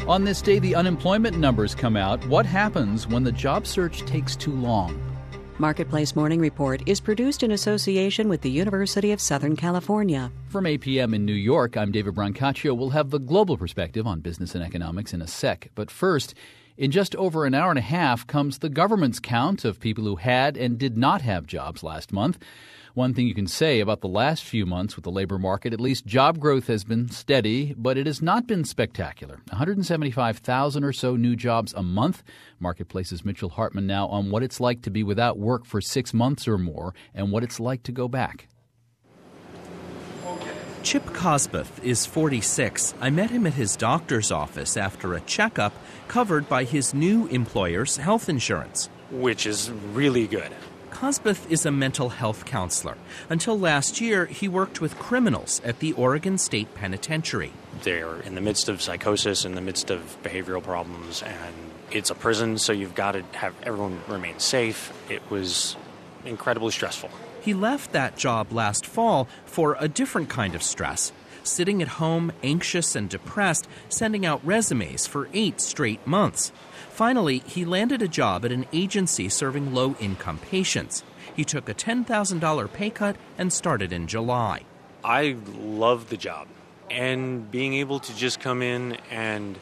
On this day, the unemployment numbers come out. What happens when the job search takes too long? Marketplace Morning Report is produced in association with the University of Southern California. From 8 p.m. in New York, I'm David Brancaccio. We'll have the global perspective on business and economics in a sec. But first, in just over an hour and a half comes the government's count of people who had and did not have jobs last month. One thing you can say about the last few months with the labor market, at least job growth has been steady, but it has not been spectacular. 175,000 or so new jobs a month. Marketplace's Mitchell Hartman now on what it's like to be without work for 6 months or more and what it's like to go back. Chip Cosbeth is 46. I met him at his doctor's office after a checkup covered by his new employer's health insurance. Which is really good. Cosbeth is a mental health counselor. Until last year, he worked with criminals at the Oregon State Penitentiary. They're in the midst of psychosis, in the midst of behavioral problems, and it's a prison, so you've got to have everyone remain safe. It was incredibly stressful. He left that job last fall for a different kind of stress, sitting at home, anxious and depressed, sending out resumes for 8 straight months. Finally, he landed a job at an agency serving low-income patients. He took a $10,000 pay cut and started in July. I love the job, and being able to just come in and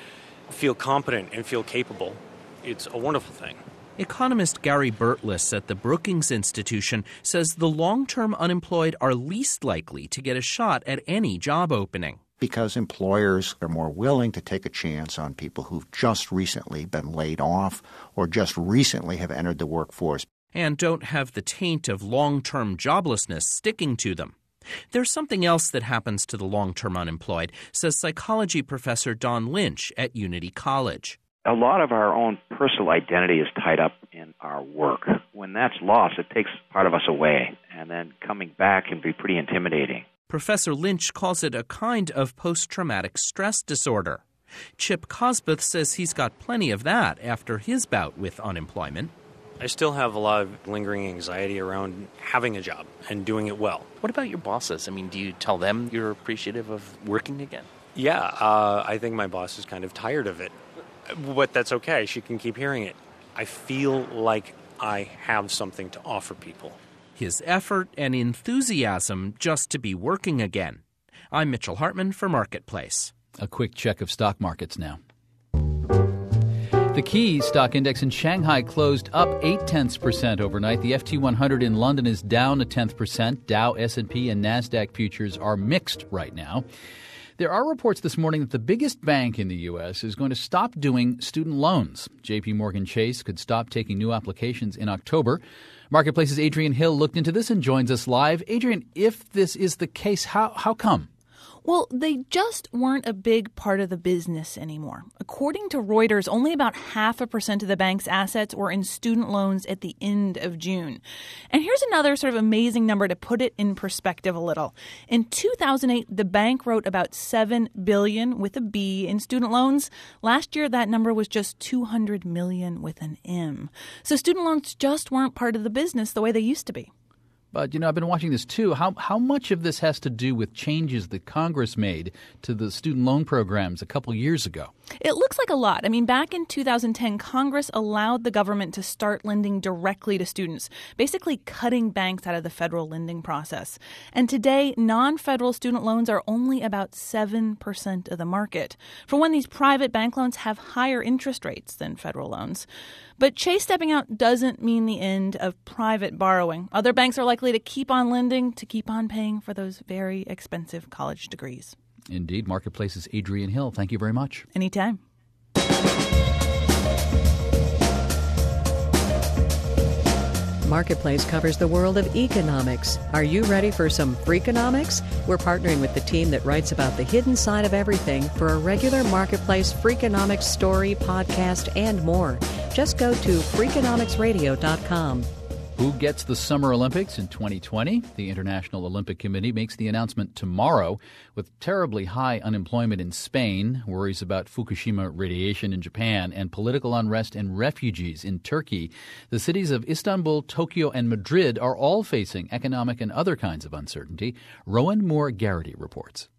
feel competent and feel capable, it's a wonderful thing. Economist Gary Burtless at the Brookings Institution says the long-term unemployed are least likely to get a shot at any job opening. Because employers are more willing to take a chance on people who've just recently been laid off or just recently have entered the workforce. And don't have the taint of long-term joblessness sticking to them. There's something else that happens to the long-term unemployed, says psychology professor Don Lynch at Unity College. A lot of our own personal identity is tied up in our work. When that's lost, it takes part of us away, and then coming back can be pretty intimidating. Professor Lynch calls it a kind of post-traumatic stress disorder. Chip Cosbeth says he's got plenty of that after his bout with unemployment. I still have a lot of lingering anxiety around having a job and doing it well. What about your bosses? I mean, do you tell them you're appreciative of working again? Yeah, I think my boss is kind of tired of it. But that's okay. She can keep hearing it. I feel like I have something to offer people. His effort and enthusiasm just to be working again. I'm Mitchell Hartman for Marketplace. A quick check of stock markets now. The key stock index in Shanghai closed up 0.8% overnight. The FT100 in London is down 0.1%. Dow, S&P, and NASDAQ futures are mixed right now. There are reports this morning that the biggest bank in the U.S. is going to stop doing student loans. J.P. Morgan Chase could stop taking new applications in October. Marketplace's Adrian Hill looked into this and joins us live. Adrian, if this is the case, how come? Well, they just weren't a big part of the business anymore. According to Reuters, only about 0.5% of the bank's assets were in student loans at the end of June. And here's another sort of amazing number to put it in perspective a little. In 2008, the bank wrote about $7 billion with a B in student loans. Last year, that number was just $200 million with an M. So student loans just weren't part of the business the way they used to be. But, I've been watching this, too. How much of this has to do with changes that Congress made to the student loan programs a couple years ago? It looks like a lot. I mean, back in 2010, Congress allowed the government to start lending directly to students, basically cutting banks out of the federal lending process. And today, non-federal student loans are only about 7% of the market. For one, these private bank loans have higher interest rates than federal loans. But Chase stepping out doesn't mean the end of private borrowing. Other banks are likely to keep on lending, to keep on paying for those very expensive college degrees. Indeed. Marketplace's Adrian Hill. Thank you very much. Anytime. Marketplace covers the world of economics. Are you ready for some Freakonomics? We're partnering with the team that writes about the hidden side of everything for a regular Marketplace Freakonomics story, podcast, and more. Just go to Freakonomicsradio.com. Who gets the Summer Olympics in 2020? The International Olympic Committee makes the announcement tomorrow. With terribly high unemployment in Spain, worries about Fukushima radiation in Japan, and political unrest and refugees in Turkey, the cities of Istanbul, Tokyo, and Madrid are all facing economic and other kinds of uncertainty. Rowan Moore-Garrity reports.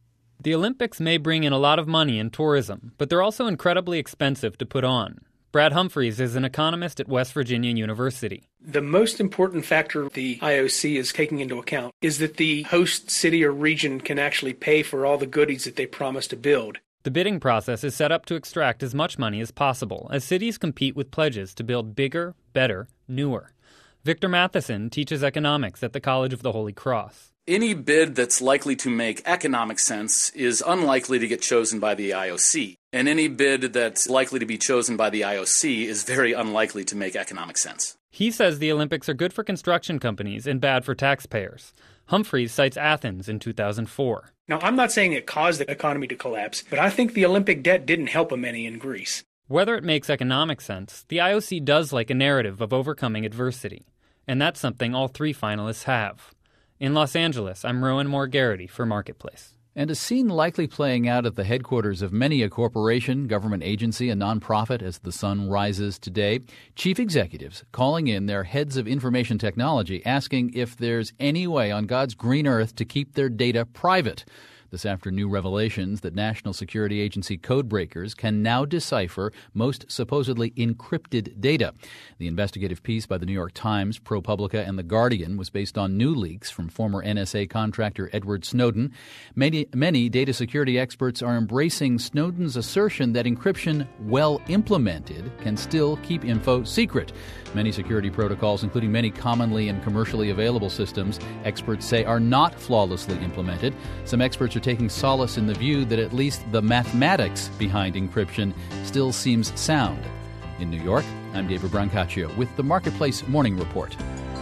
The Olympics may bring in a lot of money in tourism, but they're also incredibly expensive to put on. Brad Humphreys is an economist at West Virginia University. The most important factor the IOC is taking into account is that the host city or region can actually pay for all the goodies that they promise to build. The bidding process is set up to extract as much money as possible as cities compete with pledges to build bigger, better, newer. Victor Matheson teaches economics at the College of the Holy Cross. Any bid that's likely to make economic sense is unlikely to get chosen by the IOC. And any bid that's likely to be chosen by the IOC is very unlikely to make economic sense. He says the Olympics are good for construction companies and bad for taxpayers. Humphreys cites Athens in 2004. Now, I'm not saying it caused the economy to collapse, but I think the Olympic debt didn't help them any in Greece. Whether it makes economic sense, the IOC does like a narrative of overcoming adversity. And that's something all three finalists have. In Los Angeles, I'm Rowan Moore Garrity for Marketplace. And a scene likely playing out at the headquarters of many a corporation, government agency, and nonprofit as the sun rises today. Chief executives calling in their heads of information technology, asking if there's any way on God's green earth to keep their data private. This after new revelations that National Security Agency codebreakers can now decipher most supposedly encrypted data. The investigative piece by the New York Times, ProPublica, and The Guardian was based on new leaks from former NSA contractor Edward Snowden. Many data security experts are embracing Snowden's assertion that encryption, well implemented, can still keep info secret. Many security protocols, including many commonly and commercially available systems, experts say are not flawlessly implemented. Some experts are taking solace in the view that at least the mathematics behind encryption still seems sound. In New York, I'm David Brancaccio with the Marketplace Morning Report.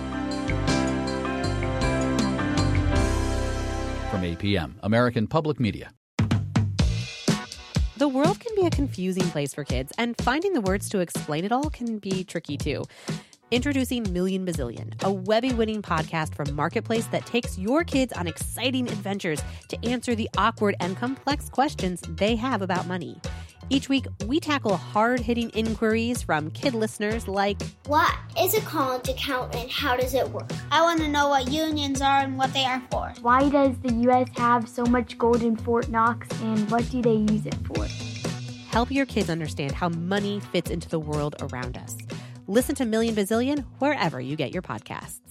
From APM, American Public Media. The world can be a confusing place for kids, and finding the words to explain it all can be tricky too. Introducing Million Bazillion, a Webby-winning podcast from Marketplace that takes your kids on exciting adventures to answer the awkward and complex questions they have about money. Each week, we tackle hard-hitting inquiries from kid listeners like, what is a college account and how does it work? I want to know what unions are and what they are for. Why does the U.S. have so much gold in Fort Knox and what do they use it for? Help your kids understand how money fits into the world around us. Listen to Million Bazillion wherever you get your podcasts.